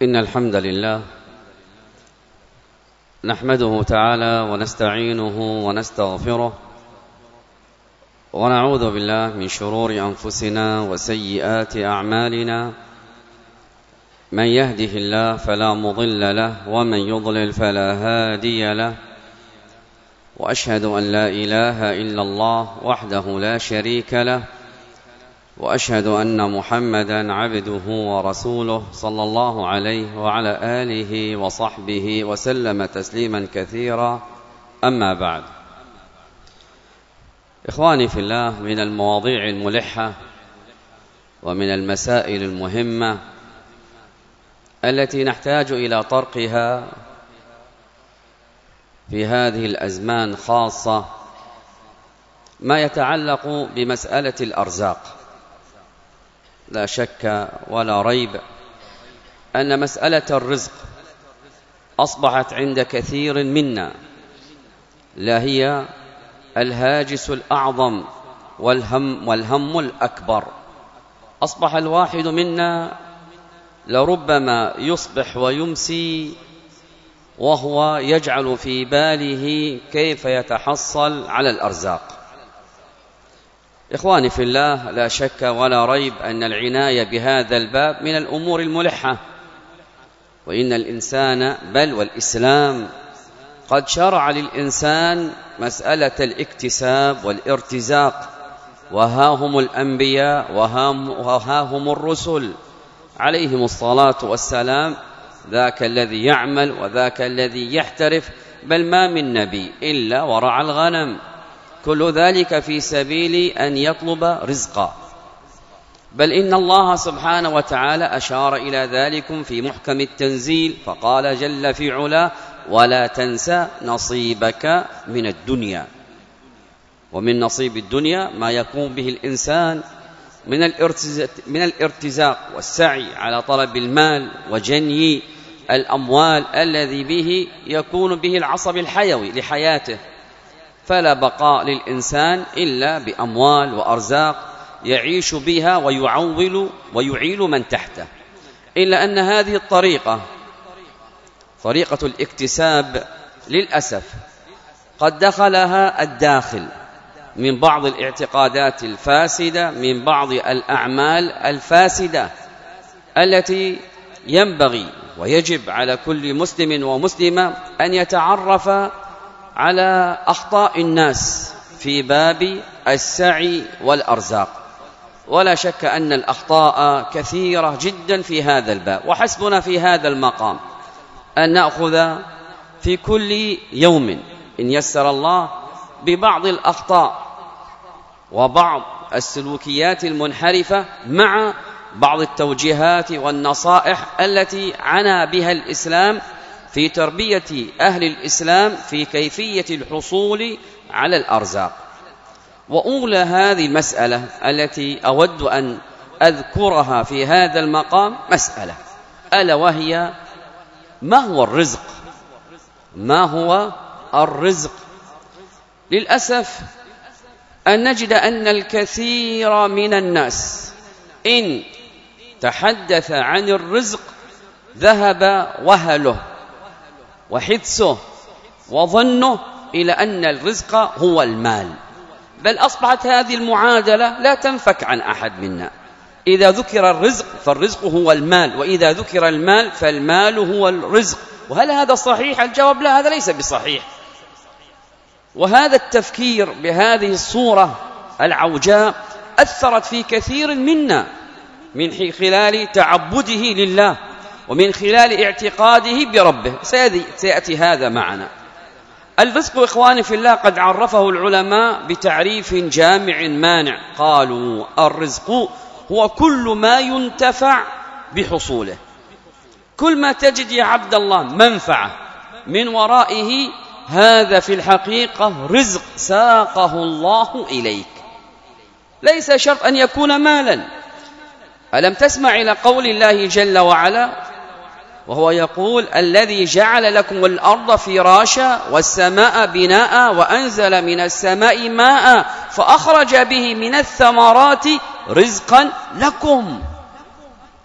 إن الحمد لله نحمده تعالى ونستعينه ونستغفره ونعوذ بالله من شرور أنفسنا وسيئات أعمالنا. من يهده الله فلا مضل له ومن يضلل فلا هادي له، وأشهد أن لا إله إلا الله وحده لا شريك له، وأشهد أن محمدًا عبده ورسوله صلى الله عليه وعلى آله وصحبه وسلم تسليمًا كثيرا. أما بعد، إخواني في الله، من المواضيع الملحة ومن المسائل المهمة التي نحتاج إلى طرقها في هذه الأزمان خاصة ما يتعلق بمسألة الأرزاق. لا شك ولا ريب أن مسألة الرزق أصبحت عند كثير منا لا هي الهاجس الأعظم والهم الأكبر. أصبح الواحد منا لربما يصبح ويمسي وهو يجعل في باله كيف يتحصل على الأرزاق. إخواني في الله، لا شك ولا ريب أن العناية بهذا الباب من الأمور الملحة، وإن الإنسان بل والإسلام قد شرع للإنسان مسألة الاكتساب والارتزاق، وها هم الأنبياء وها هم الرسل عليهم الصلاة والسلام، ذاك الذي يعمل وذاك الذي يحترف، بل ما من نبي إلا ورعى الغنم، كل ذلك في سبيل أن يطلب رزقا. بل إن الله سبحانه وتعالى أشار إلى ذلك في محكم التنزيل فقال جل في علاه: ولا تنسى نصيبك من الدنيا. ومن نصيب الدنيا ما يقوم به الإنسان من الارتزاق والسعي على طلب المال وجني الأموال الذي به يكون به العصب الحيوي لحياته. فلا بقاء للإنسان إلا بأموال وأرزاق يعيش بها ويعيل من تحته. إلا أن هذه طريقة الاكتساب للأسف قد دخلها الداخل من بعض الاعتقادات الفاسدة، من بعض الأعمال الفاسدة التي ينبغي ويجب على كل مسلم ومسلمة أن يتعرف على أخطاء الناس في باب السعي والأرزاق. ولا شك أن الأخطاء كثيرة جدا في هذا الباب، وحسبنا في هذا المقام أن نأخذ في كل يوم إن يسر الله ببعض الأخطاء وبعض السلوكيات المنحرفة مع بعض التوجيهات والنصائح التي عنى بها الإسلام في تربية أهل الإسلام في كيفية الحصول على الأرزاق. وأولى هذه المسألة التي أود أن أذكرها في هذا المقام مسألة، ألا وهي: ما هو الرزق؟ ما هو الرزق؟ للأسف أن نجد أن الكثير من الناس إن تحدث عن الرزق ذهب وهله وحدسه وظنه إلى أن الرزق هو المال. بل أصبحت هذه المعادلة لا تنفك عن أحد منا. إذا ذكر الرزق فالرزق هو المال، وإذا ذكر المال فالمال هو الرزق. وهل هذا صحيح؟ الجواب لا، هذا ليس بصحيح. وهذا التفكير بهذه الصورة العوجاء أثرت في كثير منا من خلال تعبده لله ومن خلال اعتقاده بربه. سيأتي هذا معنا. الرزق إخواني في الله قد عرفه العلماء بتعريف جامع مانع. قالوا: الرزق هو كل ما ينتفع بحصوله. كل ما تجد يا عبد الله منفعة من ورائه، هذا في الحقيقة رزق ساقه الله إليك. ليس شرط أن يكون مالا. ألم تسمع إلى قول الله جل وعلا وهو يقول: الذي جعل لكم الأرض فراشا والسماء بناء وأنزل من السماء ماء فأخرج به من الثمرات رزقا لكم.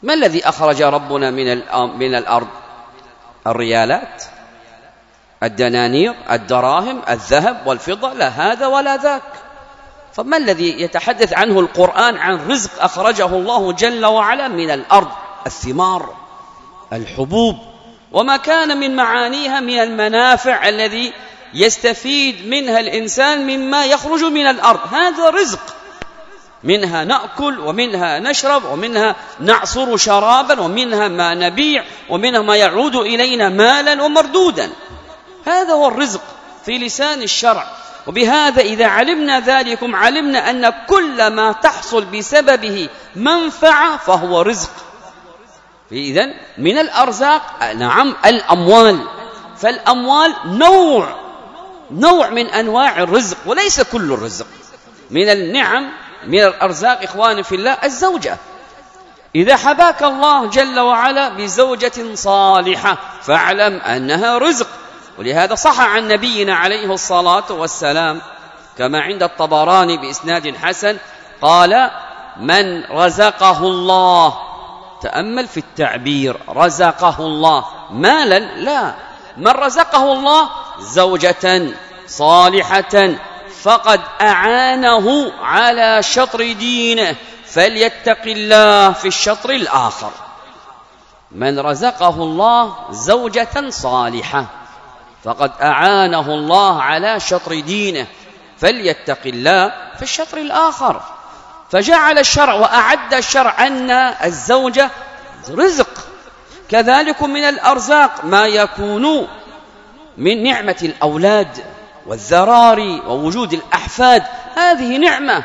ما الذي أخرج ربنا من الأرض؟ الريالات، الدنانير، الدراهم، الذهب والفضة، لا هذا ولا ذاك. فما الذي يتحدث عنه القرآن عن رزق أخرجه الله جل وعلا من الأرض؟ الثمار، الحبوب، وما كان من معانيها من المنافع الذي يستفيد منها الإنسان مما يخرج من الأرض. هذا رزق، منها نأكل ومنها نشرب ومنها نعصر شرابا ومنها ما نبيع ومنها ما يعود إلينا مالا ومردودا. هذا هو الرزق في لسان الشرع. وبهذا إذا علمنا ذلكم علمنا أن كل ما تحصل بسببه منفعة فهو رزق. إذن من الأرزاق نعم الأموال، فالأموال نوع من أنواع الرزق وليس كل الرزق. من النعم من الأرزاق إخواني في الله الزوجة. إذا حباك الله جل وعلا بزوجة صالحة فاعلم أنها رزق. ولهذا صح عن نبينا عليه الصلاة والسلام كما عند الطبراني بإسناد حسن قال: من رزقه الله، تأمل في التعبير، رزقه الله مالا، لا، من رزقه الله زوجة صالحة فقد أعانه على شطر دينه فليتق الله في الشطر الآخر. من رزقه الله زوجة صالحة فقد أعانه الله على شطر دينه فليتق الله في الشطر الآخر. فجعل الشرع وأعد الشرع أن الزوجة رزق. كذلك من الأرزاق ما يكون من نعمة الأولاد والذراري ووجود الأحفاد، هذه نعمة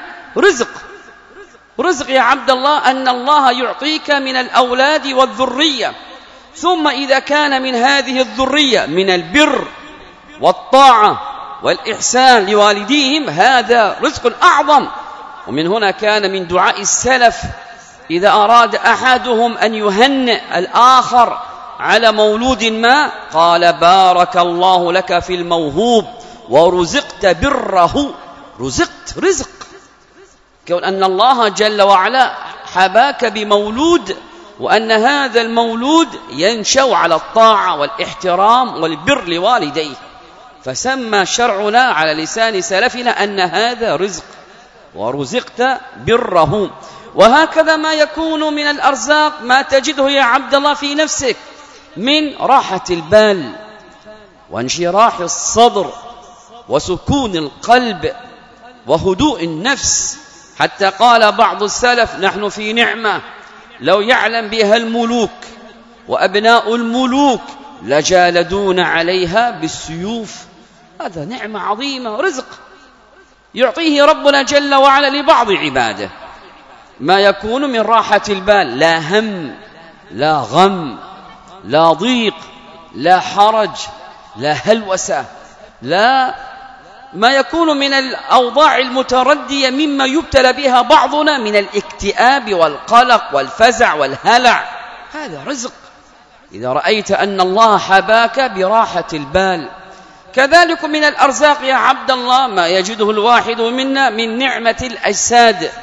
رزق يا عبد الله، أن الله يعطيك من الأولاد والذرية. ثم إذا كان من هذه الذرية من البر والطاعة والإحسان لوالديهم هذا رزق أعظم. ومن هنا كان من دعاء السلف إذا أراد أحدهم أن يهنئ الآخر على مولود ما قال: بارك الله لك في الموهوب ورزقت بره. رزقت رزق، كون أن الله جل وعلا حباك بمولود وأن هذا المولود ينشأ على الطاعة والاحترام والبر لوالديه، فسمى شرعنا على لسان سلفنا أن هذا رزق ورزقت بره. وهكذا ما يكون من الأرزاق ما تجده يا عبد الله في نفسك من راحة البال وانشراح الصدر وسكون القلب وهدوء النفس. حتى قال بعض السلف: نحن في نعمة لو يعلم بها الملوك وأبناء الملوك لجالدون عليها بالسيوف. هذا نعمة عظيمة، رزق يعطيه ربنا جل وعلا لبعض عباده. ما يكون من راحة البال، لا هم، لا غم، لا ضيق، لا حرج، لا هلوسة، لا ما يكون من الأوضاع المتردية مما يبتلى بها بعضنا من الاكتئاب والقلق والفزع والهلع. هذا رزق إذا رأيت أن الله حباك براحة البال. كذلك من الأرزاق يا عبد الله ما يجده الواحد منا من نعمة الأجساد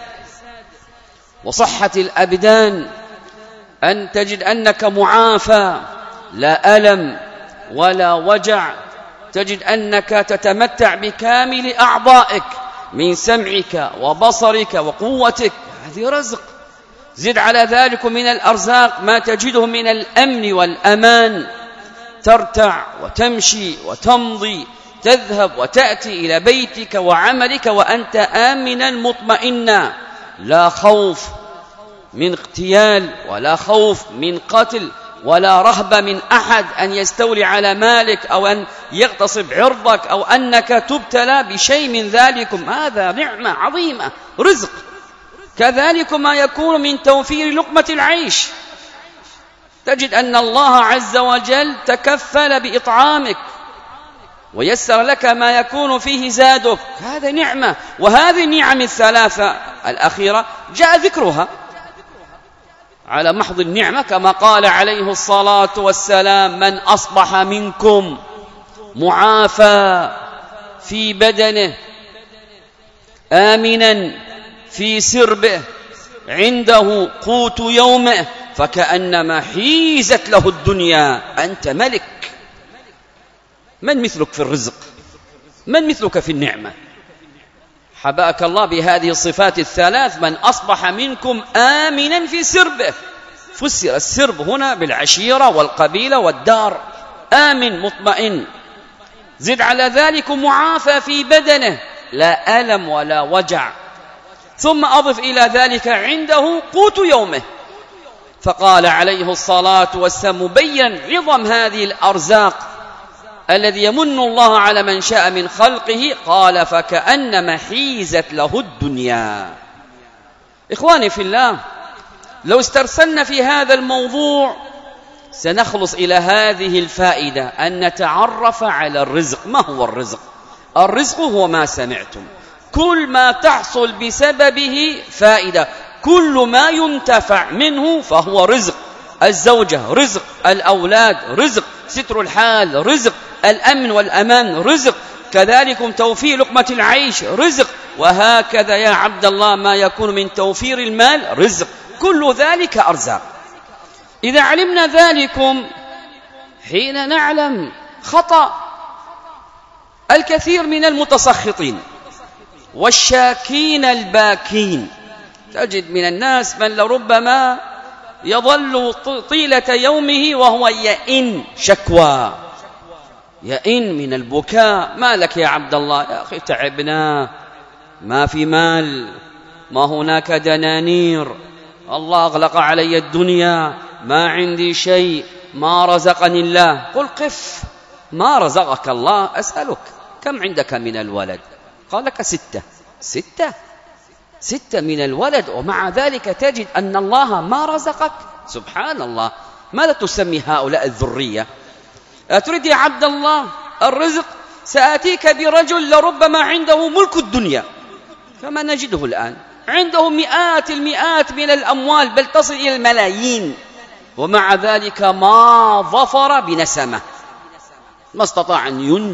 وصحة الأبدان، أن تجد أنك معافى، لا ألم ولا وجع، تجد أنك تتمتع بكامل أعضائك من سمعك وبصرك وقوتك، هذه رزق. زد على ذلك من الأرزاق ما تجده من الأمن والأمان، ترتع وتمشي وتمضي، تذهب وتأتي إلى بيتك وعملك وأنت آمنا مطمئنا، لا خوف من اغتيال ولا خوف من قتل ولا رهبة من أحد أن يستولي على مالك أو أن يغتصب عرضك أو أنك تبتلى بشيء من ذلكم. هذا نعمة عظيمة، رزق. كذلك ما يكون من توفير لقمة العيش، تجد أن الله عز وجل تكفل بإطعامك ويسر لك ما يكون فيه زادك، هذا نعمة. وهذه النعم الثلاثة الأخيرة جاء ذكرها على محض النعمة كما قال عليه الصلاة والسلام: من أصبح منكم معافى في بدنه آمنا في سربه عنده قوت يومه فكأنما حيزت له الدنيا. أنت ملك، من مثلك في الرزق؟ من مثلك في النعمة؟ حباك الله بهذه الصفات الثلاث: من أصبح منكم آمنا في سربه. فسر السرب هنا بالعشيرة والقبيلة والدار، آمن مطمئن. زد على ذلك معافى في بدنه، لا ألم ولا وجع. ثم أضف إلى ذلك عنده قوت يومه. فقال عليه الصلاة والسلام مبين عظم هذه الأرزاق الذي يمن الله على من شاء من خلقه، قال: فكأنما حيزت له الدنيا. إخواني في الله، لو استرسلنا في هذا الموضوع سنخلص إلى هذه الفائدة: أن نتعرف على الرزق. ما هو الرزق؟ الرزق هو ما سمعتم، كل ما تحصل بسببه فائدة، كل ما ينتفع منه فهو رزق. الزوجة رزق، الأولاد رزق، ستر الحال رزق، الأمن والأمان رزق، كذلك توفير لقمة العيش رزق، وهكذا يا عبد الله ما يكون من توفير المال رزق، كل ذلك أرزاق. إذا علمنا ذلكم حين نعلم خطأ الكثير من المتسخطين والشاكين الباكين. تجد من الناس من لربما يظل طيلة يومه وهو يئن شكوى، يئن من البكاء: ما لك يا عبد الله؟ يا أخي تعبنا، ما في مال، ما هناك دنانير، الله أغلق علي الدنيا، ما عندي شيء، ما رزقني الله. قل قف، ما رزقك الله؟ أسألك كم عندك من الولد؟ قال لك 6. 6 من الولد، ومع ذلك تجد أن الله ما رزقك. سبحان الله. ماذا تسمي هؤلاء الذرية؟ أتريد يا عبد الله الرزق؟ سآتيك برجل لربما عنده ملك الدنيا كما نجده الآن، عنده مئات المئات من الأموال، بل تصل إلى الملايين، ومع ذلك ما ظفر بنسمة، ما استطاع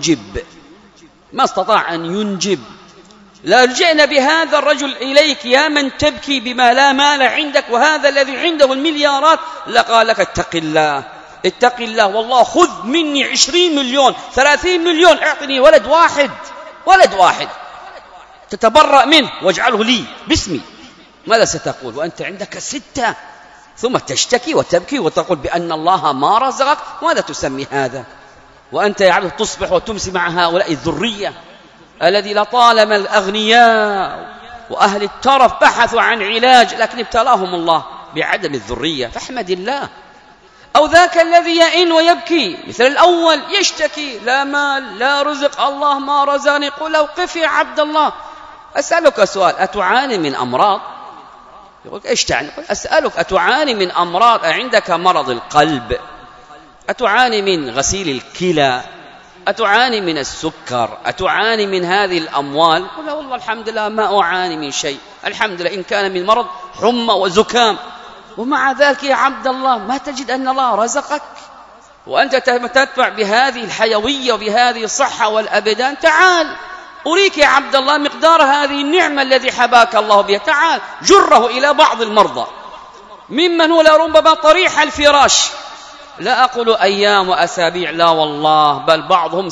أن ينجب. لا لجئنا بهذا الرجل إليك يا من تبكي بما لا مال عندك، وهذا الذي عنده المليارات لقال لك: اتق الله والله، خذ مني 20 مليون 30 مليون، اعطني ولد واحد تتبرأ منه واجعله لي باسمي. ماذا ستقول وأنت عندك 6؟ ثم تشتكي وتبكي وتقول بأن الله ما رزقك. ماذا تسمي هذا؟ وأنت يا عبد تصبح وتمسي مع هؤلاء الذرية الذي لطالما الأغنياء وأهل الترف بحثوا عن علاج، لكن ابتلاهم الله بعدم الذرية، فاحمد الله. أو ذاك الذي يئن ويبكي مثل الأول، يشتكي: لا مال، لا رزق، الله ما رزقني. قل له: قف يا عبد الله، أسألك سؤال: أتعاني من أمراض؟ يقول: إيش تعني؟ أسألك: أتعاني من أمراض؟ عندك مرض القلب؟ أتعاني من غسيل الكلى؟ أتعاني من السكر؟ أتعاني من هذه الأموال؟ قل: والله الحمد لله ما أعاني من شيء، الحمد لله، إن كان من مرض حمى وزكام. ومع ذلك يا عبد الله ما تجد أن الله رزقك وأنت تتبع بهذه الحيوية وبهذه الصحة والأبدان. تعال أريك يا عبد الله مقدار هذه النعمة الذي حباك الله بها. تعال جره إلى بعض المرضى ممن هو لربما طريح الفراش، لا أقول أيام وأسابيع، لا والله، بل بعضهم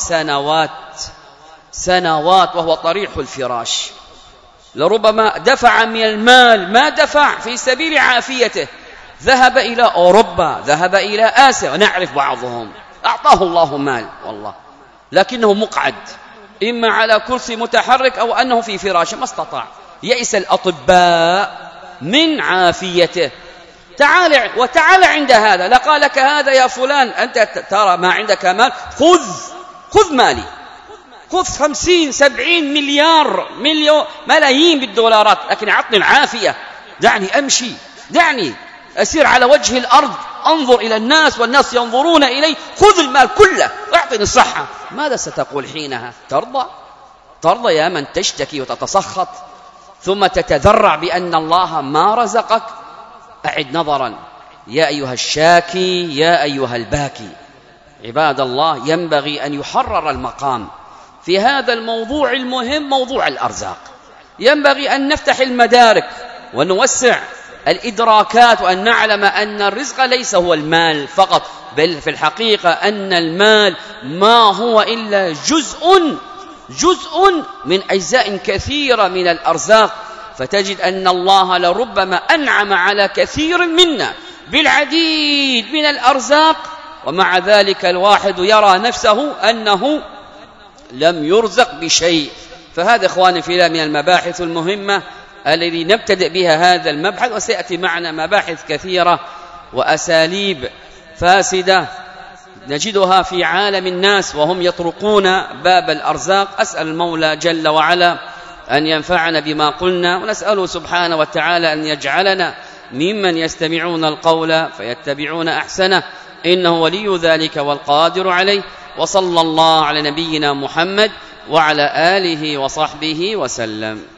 سنوات وهو طريح الفراش، لربما دفع من المال ما دفع في سبيل عافيته، ذهب إلى أوروبا، ذهب إلى آسيا، ونعرف بعضهم أعطاه الله مال والله، لكنه مقعد إما على كرسي متحرك أو أنه في فراشه، ما استطاع. يئس الأطباء من عافيته. تعال عند هذا، لقال لك: هذا يا فلان أنت ترى ما عندك مال، خذ مالي، خذ 50 70 مليار ملايين بالدولارات، لكن أعطني العافية، دعني أمشي، دعني أسير على وجه الأرض، أنظر إلى الناس والناس ينظرون إلي، خذ المال كله، أعطني الصحة. ماذا ستقول حينها؟ ترضى يا من تشتكي وتتسخط ثم تتذرع بأن الله ما رزقك؟ أعد نظرا يا أيها الشاكي، يا أيها الباكي. عباد الله، ينبغي أن يحرر المقام في هذا الموضوع المهم، موضوع الأرزاق. ينبغي أن نفتح المدارك ونوسع الإدراكات، وأن نعلم أن الرزق ليس هو المال فقط، بل في الحقيقة أن المال ما هو إلا جزء من أجزاء كثيرة من الأرزاق. فتجد أن الله لربما أنعم على كثير منا بالعديد من الأرزاق، ومع ذلك الواحد يرى نفسه أنه لم يرزق بشيء. فهذا إخواني في الله من المباحث المهمة الذي نبتدئ بها هذا المبحث، وسيأتي معنا مباحث كثيرة وأساليب فاسدة نجدها في عالم الناس وهم يطرقون باب الأرزاق. أسأل المولى جل وعلا أن ينفعنا بما قلنا، ونسأله سبحانه وتعالى أن يجعلنا ممن يستمعون القول فيتبعون أحسنه، إنه ولي ذلك والقادر عليه. وصلى الله على نبينا محمد وعلى آله وصحبه وسلم.